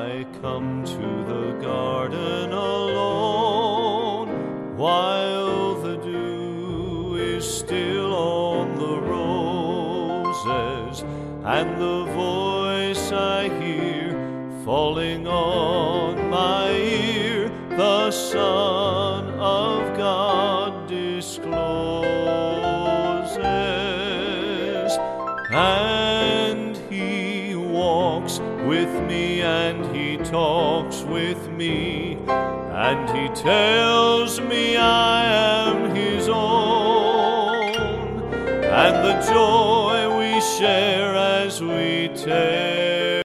I come to the garden alone, while the dew is still on the roses, and the voice I hear falling on my ear, the Son of God discloses. And he walks with me, and he talks with me, and he tells me I am his own, and the joy we share as we take